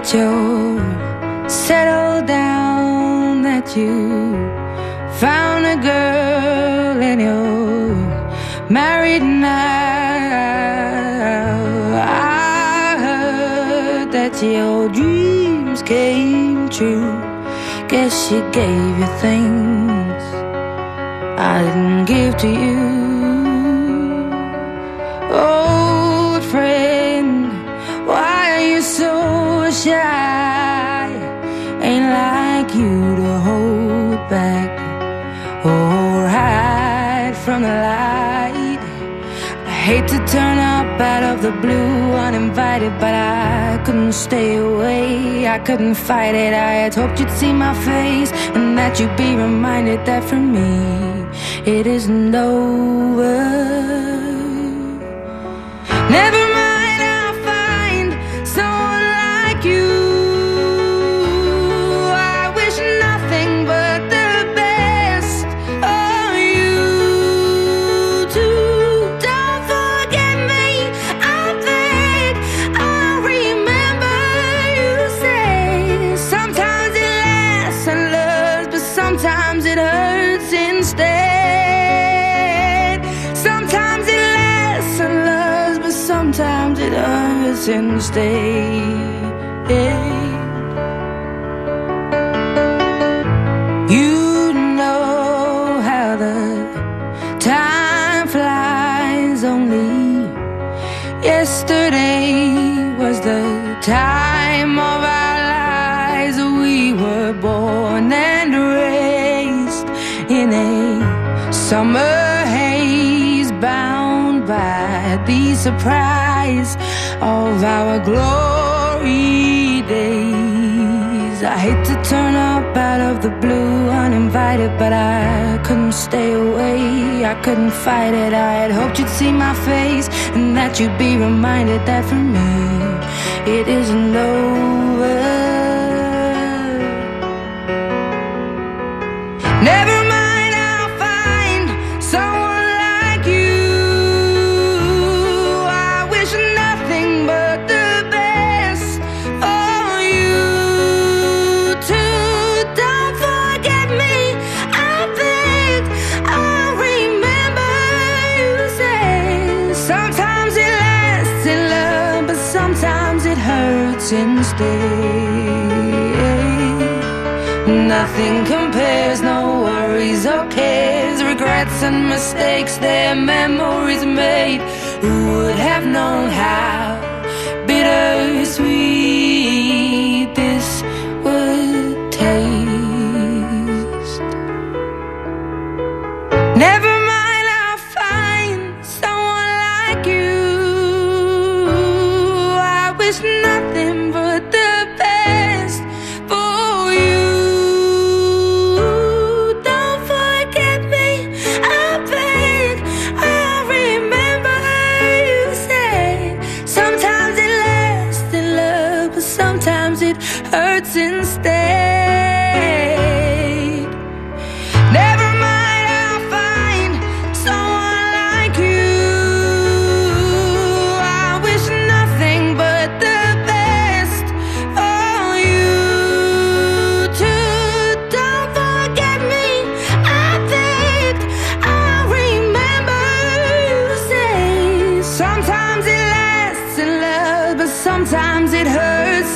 that you're settled down, that you found a girl and you're married now. I heard that your dreams came true. Guess she gave you things I didn't give to you. Old friend, why are you so shy? Ain't like you to hold back or hide from the light. I hate to turn up out of the blue uninvited, but I couldn't stay away, I couldn't fight it. I had hoped you'd see my face and that you'd be reminded that for me it isn't over. Never mind, I'll find someone like you. I wish nothing but the best of you too. Don't forget me, I beg. I remember you say sometimes it lasts and loves, but sometimes it hurts instead. Sometimes it lasts and loves, but sometimes it hurts instead. You know how the time flies. Only yesterday was the time of our lives. We were born and raised in a summer haze, bound by the surprise of our glory days. I hate to turn up out of the blue uninvited, but I couldn't stay away, I couldn't fight it. I had hoped you'd see my face and that you'd be reminded that for me it isn't over. Never mind, I'll find someone like you. I wish nothing but the best for you too. Don't forget me, I beg. I remember you say sometimes it lasts in love, but sometimes it hurts instead. Nothing compares, no worries or cares, regrets and mistakes, their memories made. Who would have known how bittersweet this would taste? Never mind, I'll find someone like you. I wish nothing but the best for you. Don't forget me, I beg. I remember you say sometimes it lasts in love, but sometimes it hurts instead. Never mind, I'll find someone like you. I wish nothing but the best for you too. Don't forget me, I beg. I remember you say sometimes it lasts in love, but sometimes it hurts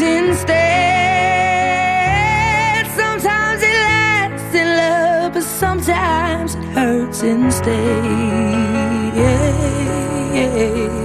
instead. Sometimes it lasts in love, but sometimes it hurts instead.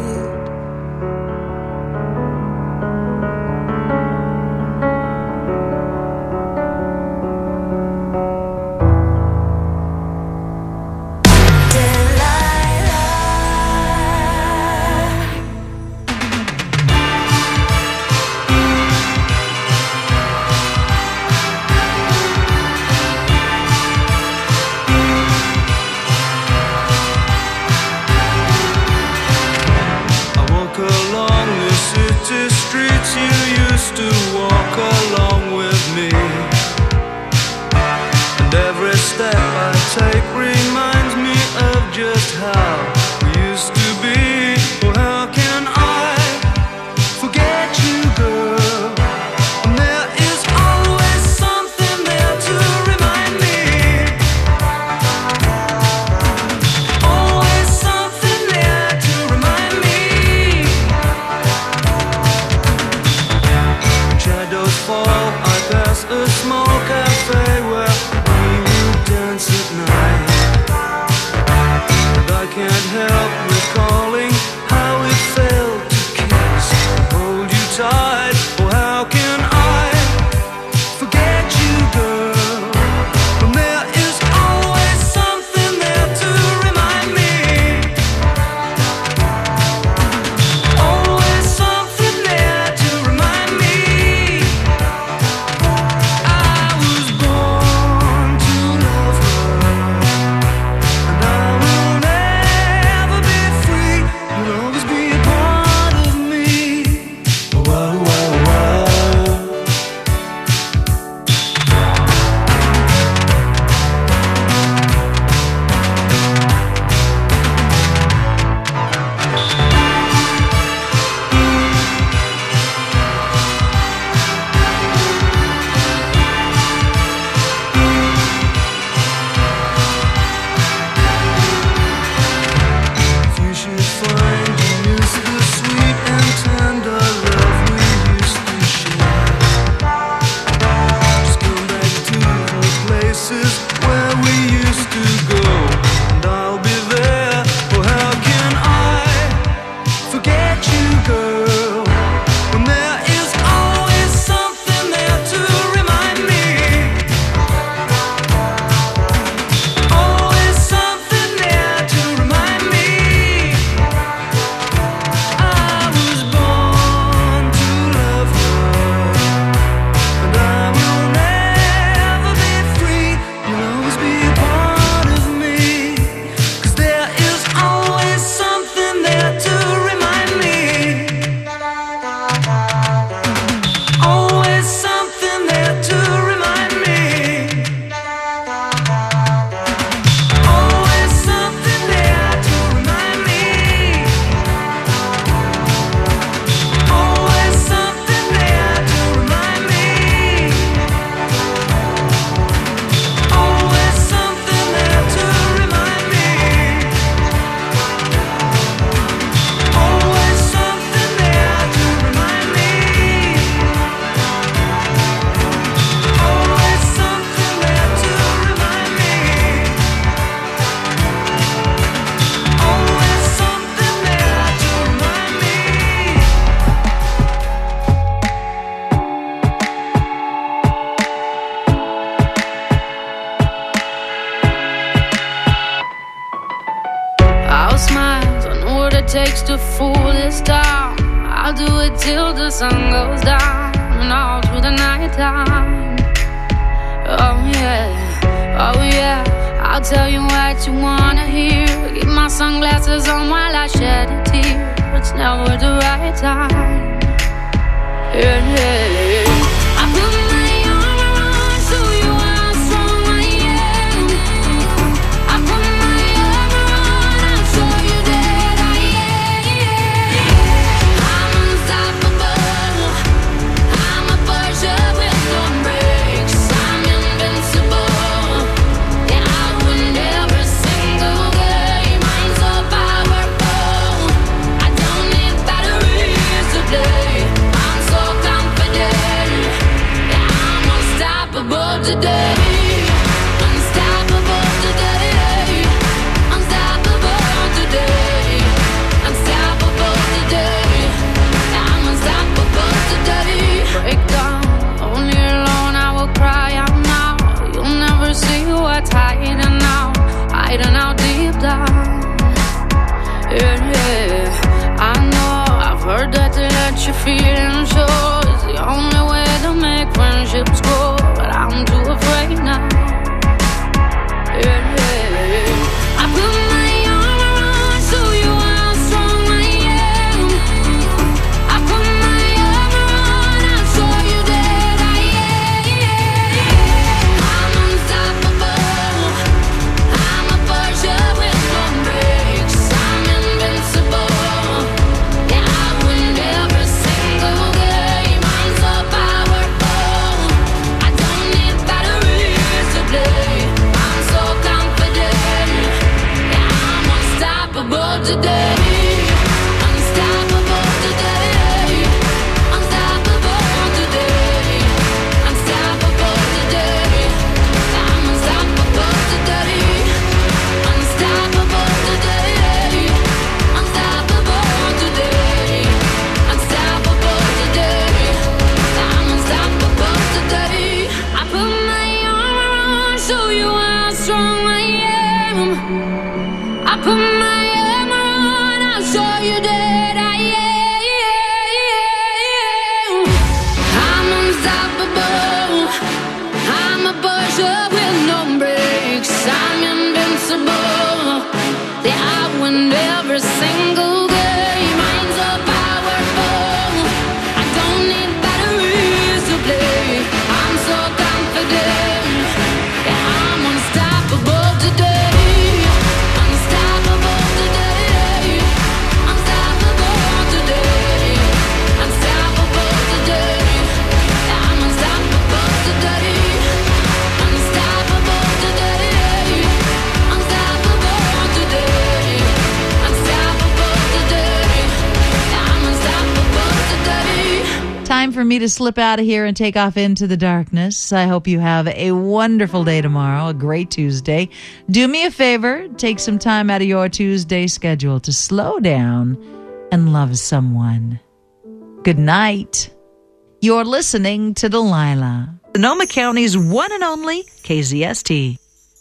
places where we used to go, and I'll be there. Oh, how can I forget you, girl, when there is always something there to remind me. Always something there to remind me. I was born to love her, and I will never be free. You'll always be a part of me, 'cause there is always something there to remind me. Always something there to remind me. Always something there to remind me. Always something there to remind me. Always something there to remind me. Always something there to remind me. Always something there to remind me. Always something there to remind me. I'll smile, I know what it takes to fool this town. I'll do it till the sun goes down and all through the night time. Oh yeah, I'll tell you what you wanna hear. Keep my sunglasses on while I shed a tear. It's never the right time. Yeah. I put my arm around, show you how strong I am. I put my arm around, I'll show you that I am. I'm unstoppable. I'm a Porsche with no brakes. I'm invincible. Yeah, I win every single game. I'm so powerful. I don't need batteries to play. I'm so confident. Yeah, I'm unstoppable today. Unstoppable today. Unstoppable today. Unstoppable today. Yeah, I'm unstoppable today. Break down, only alone I will cry out now. You'll never see what's hiding out deep down. Yeah, I know, I've heard that to let you feel and show is the only way to make friendships grow, but I'm too afraid now. Yeah, I put my arm around, show you how strong I am. I put my arm around, I'll show you that I am. I'm unstoppable. I'm a Porsche with no brakes. I'm invincible. Yeah, I win every single game. I'm so powerful. I don't need batteries to play. I'm so confident. Yeah, I'm unstoppable today. Unstoppable today. Unstoppable today. Unstoppable today. I'm unstoppable today. Unstoppable today. Unstoppable today. Unstoppable today. I'm unstoppable today. I put my arm around, show you how strong I am. I put my arm around, I'll show you that I am. I'm unstoppable. I'm a Porsche with no brakes. I'm invincible. Yeah, I win every single game. I'm so powerful. I don't need batteries to play. I'm so confident. Yeah, I'm unstoppable today. Unstoppable today. Unstoppable today. Unstoppable today. Yeah, I'm unstoppable today. Unstoppable today. Unstoppable today. Unstoppable time for me to slip out of here and take off into the darkness. I hope you have a wonderful day tomorrow, a great Tuesday. Do me a favor, take some time out of your Tuesday schedule to slow down and love someone. Good night. You're listening to Delilah, Sonoma County's one and only KZST.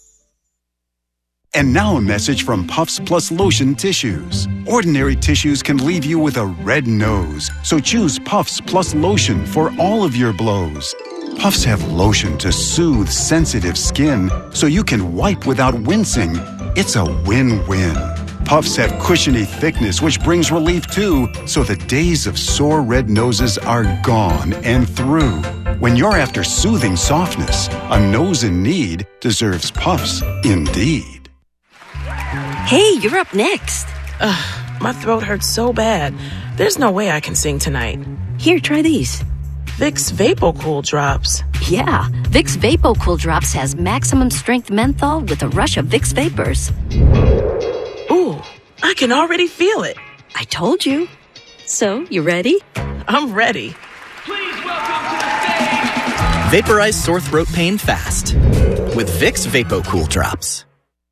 And now a message from Puffs Plus Lotion Tissues. Ordinary tissues can leave you with a red nose, so choose Puffs Plus Lotion for all of your blows. Puffs have lotion to soothe sensitive skin, so you can wipe without wincing. It's a win-win. Puffs have cushiony thickness, which brings relief too, so the days of sore red noses are gone and through. When you're after soothing softness, a nose in need deserves Puffs indeed. Hey, you're up next. My throat hurts so bad. There's no way I can sing tonight. Here, try these. Vicks VapoCool Drops. Yeah, Vicks VapoCool Drops has maximum strength menthol with a rush of Vicks Vapors. Ooh, I can already feel it. I told you. So, you ready? I'm ready. Please welcome to the stage. Vaporize sore throat pain fast with Vicks VapoCool Drops.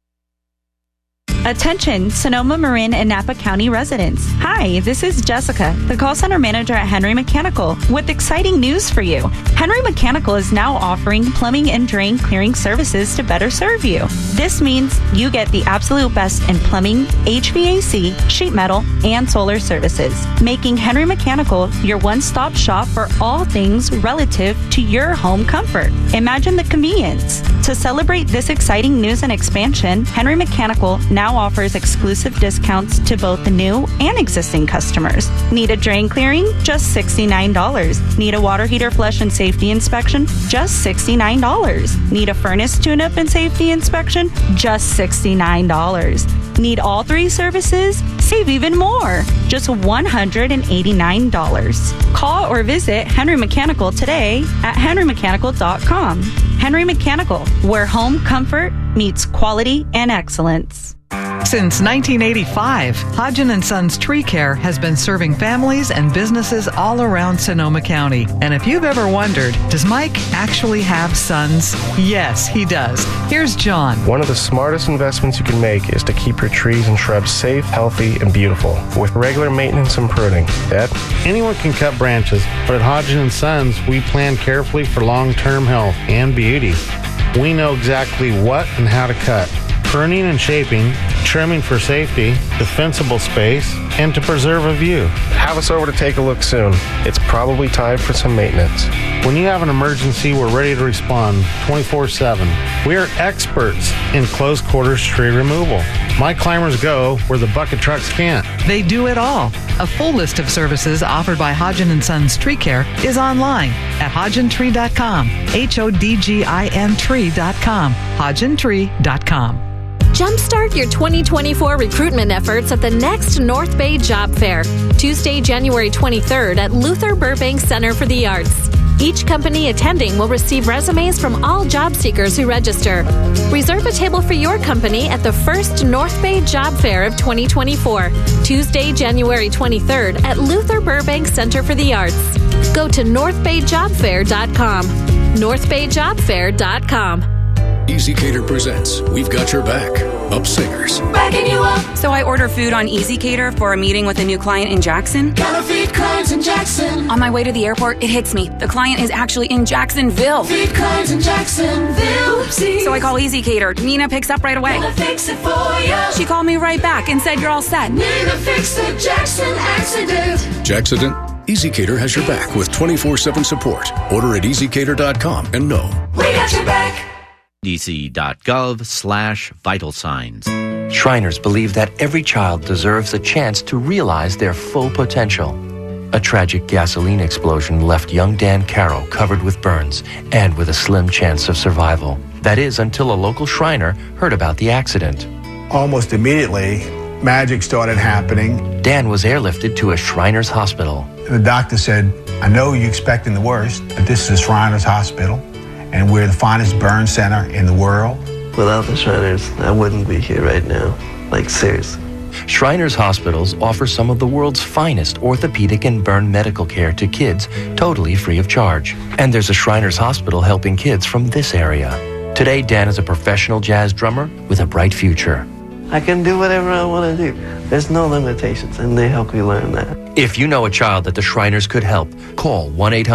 Attention, Sonoma, Marin, and Napa County residents. Hi, this is Jessica, the call center manager at Henry Mechanical, with exciting news for you. Henry Mechanical is now offering plumbing and drain clearing services to better serve you. This means you get the absolute best in plumbing, HVAC, sheet metal, and solar services, making Henry Mechanical your one-stop shop for all things relative to your home comfort. Imagine the convenience. To celebrate this exciting news and expansion, Henry Mechanical now offers exclusive discounts to both the new and existing customers. Need a drain clearing? Just $69. Need a water heater flush and safety inspection? Just $69. Need a furnace tune-up and safety inspection? Just $69. Need all three services? Save even more. Just $189. Call or visit Henry Mechanical today at henrymechanical.com. Henry Mechanical, where home comfort meets quality and excellence. Since 1985, Hodgen & Sons Tree Care has been serving families and businesses all around Sonoma County. And if you've ever wondered, does Mike actually have sons? Yes, he does. Here's John. One of the smartest investments you can make is to keep your trees and shrubs safe, healthy, and beautiful with regular maintenance and pruning. Dad? Anyone can cut branches, but at Hodgen & Sons, we plan carefully for long-term health and beauty. We know exactly what and how to cut. Pruning and shaping, trimming for safety, defensible space, and to preserve a view. Have us over to take a look soon. It's probably time for some maintenance. When you have an emergency, we're ready to respond 24/7. We are experts in close quarters tree removal. My climbers go where the bucket trucks can't. They do it all. A full list of services offered by Hodgen & Sons Tree Care is online at hodgentree.com. HODGIN tree.com. hodgentree.com. Jumpstart your 2024 recruitment efforts at the next North Bay Job Fair, Tuesday, January 23rd at Luther Burbank Center for the Arts. Each company attending will receive resumes from all job seekers who register. Reserve a table for your company at the first North Bay Job Fair of 2024, Tuesday, January 23rd at Luther Burbank Center for the Arts. Go to northbayjobfair.com. northbayjobfair.com. EasyCater presents We've Got Your Back. Up Singers. Backing you up. So I order food on EasyCater for a meeting with a new client in Jackson. Gotta feed clients in Jackson. On my way to the airport, it hits me. The client is actually in Jacksonville. Feed clients in Jacksonville. Oopsie. So I call EasyCater. Nina picks up right away. Gonna fix it for you. She called me right back and said you're all set. Nina fixed the Jackson accident. Jackson? EasyCater has your back with 24/7 support. Order at easycater.com and know we got your back. dc.gov/vital signs. Shriners believe that every child deserves a chance to realize their full potential. A tragic gasoline explosion left young Dan Carroll covered with burns and with a slim chance of survival. That is, until a local Shriner heard about the accident. Almost immediately, magic started happening. Dan was airlifted to a Shriners hospital. The doctor said, I know you're expecting the worst, but this is a Shriners hospital, and we're the finest burn center in the world. Without the Shriners, I wouldn't be here right now. Like, seriously. Shriners Hospitals offer some of the world's finest orthopedic and burn medical care to kids totally free of charge. And there's a Shriners Hospital helping kids from this area. Today, Dan is a professional jazz drummer with a bright future. I can do whatever I want to do. There's no limitations, and they help you learn that. If you know a child that the Shriners could help, call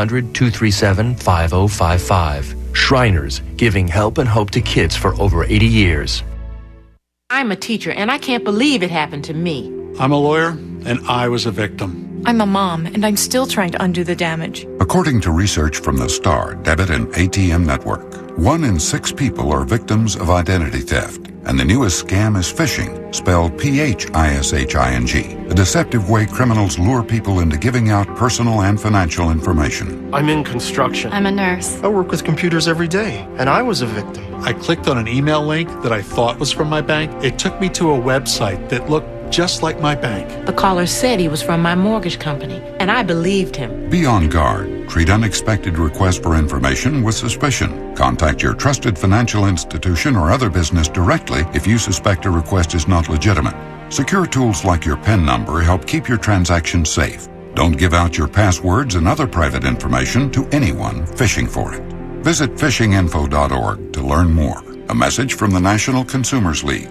1-800-237-5055. Shriners, giving help and hope to kids for over 80 years. I'm a teacher, and I can't believe it happened to me. I'm a lawyer, and I was a victim. I'm a mom, and I'm still trying to undo the damage. According to research from the STAR Debit and ATM Network, 1 in 6 people are victims of identity theft. And the newest scam is phishing, spelled P-H-I-S-H-I-N-G, a deceptive way criminals lure people into giving out personal and financial information. I'm in construction. I'm a nurse. I work with computers every day, and I was a victim. I clicked on an email link that I thought was from my bank. It took me to a website that looked just like my bank. The caller said he was from my mortgage company, and I believed him. Be on guard. Treat unexpected requests for information with suspicion. Contact your trusted financial institution or other business directly if you suspect a request is not legitimate. Secure tools like your PIN number help keep your transactions safe. Don't give out your passwords and other private information to anyone fishing for it. Visit fishinginfo.org to learn more. A message from the National Consumers League.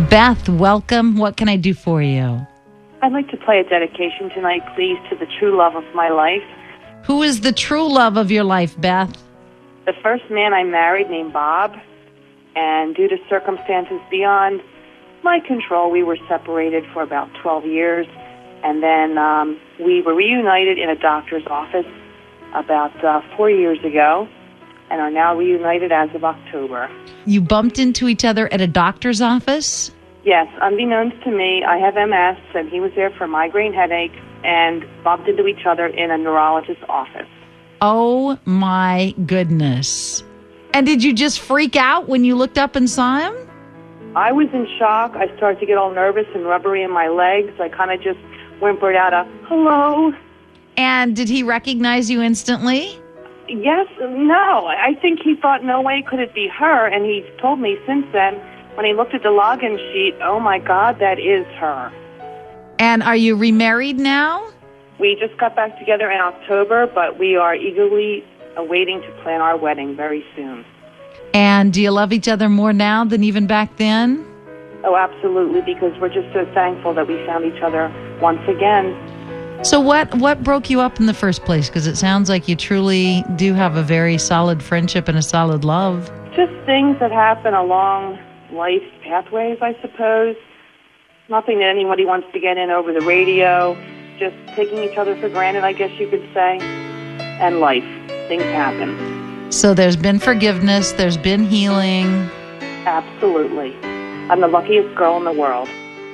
Beth, welcome. What can I do for you? I'd like to play a dedication tonight, please, to the true love of my life. Who is the true love of your life, Beth? The first man I married, named Bob, and due to circumstances beyond my control, we were separated for about 12 years, and then we were reunited in a doctor's office about 4 years ago, and are now reunited as of October. You bumped into each other at a doctor's office? Yes, unbeknownst to me, I have MS, and he was there for migraine headache, and bumped into each other in a neurologist's office. Oh, my goodness. And did you just freak out when you looked up and saw him? I was in shock. I started to get all nervous and rubbery in my legs. I kind of just whimpered out a, hello. And did he recognize you instantly? Yes, no. I think he thought, no way could it be her, and he's told me since then, when he looked at the login sheet, oh my God, that is her. And are you remarried now? We just got back together in October, but we are eagerly awaiting to plan our wedding very soon. And do you love each other more now than even back then? Oh, absolutely, because we're just so thankful that we found each other once again. So what broke you up in the first place? Because it sounds like you truly do have a very solid friendship and a solid love. Just things that happen along life's pathways, I suppose. Nothing that anybody wants to get in over the radio. Just taking each other for granted, I guess you could say. And life. Things happen. So there's been forgiveness. There's been healing. Absolutely. I'm the luckiest girl in the world.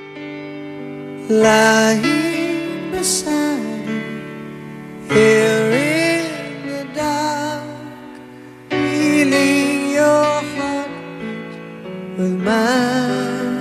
Lying beside you, here in the dark, feeling your heartbeat with mine.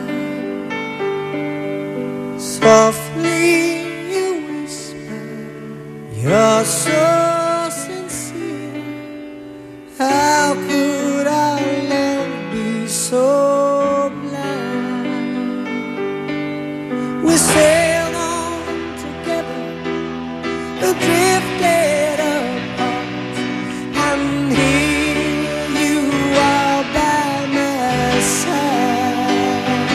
Softly you whisper, you're so sincere. How could our love be so blind? We sailed on together, drifted apart, and here you are by my side.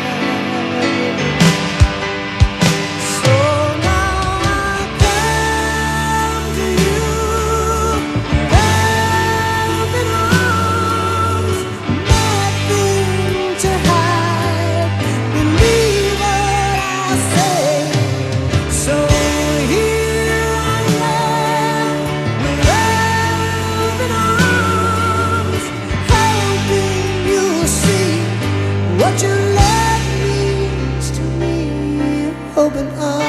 So now I come to you, open arms, nothing to hide. Believe what I say. So here I am, with open arms, hoping you'll see what your love means to me. Open arms.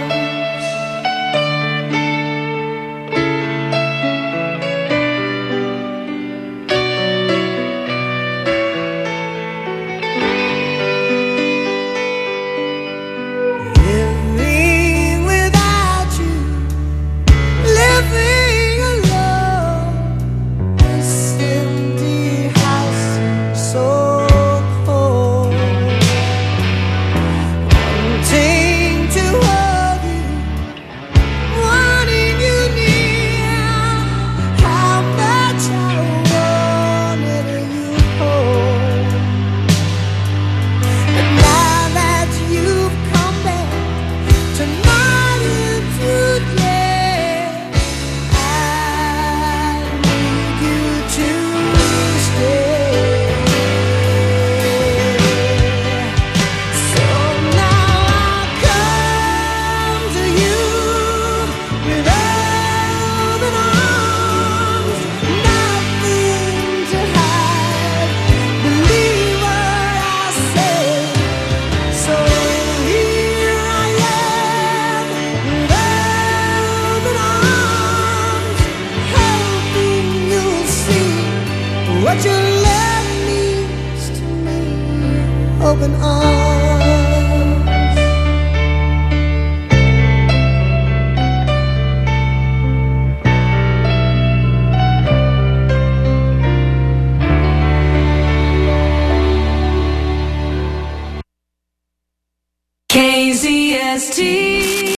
Living without you, living alone, this empty house so cold. Wanting to hold you, wanting you near, how much I wanted you home. And now that you've come back tonight and today, I need you to stay. So now I come to you with open arms, nothing to hide. Believe what I say. So here I am, with open arms, hoping you'll see what your love means to me. Open arms. KZST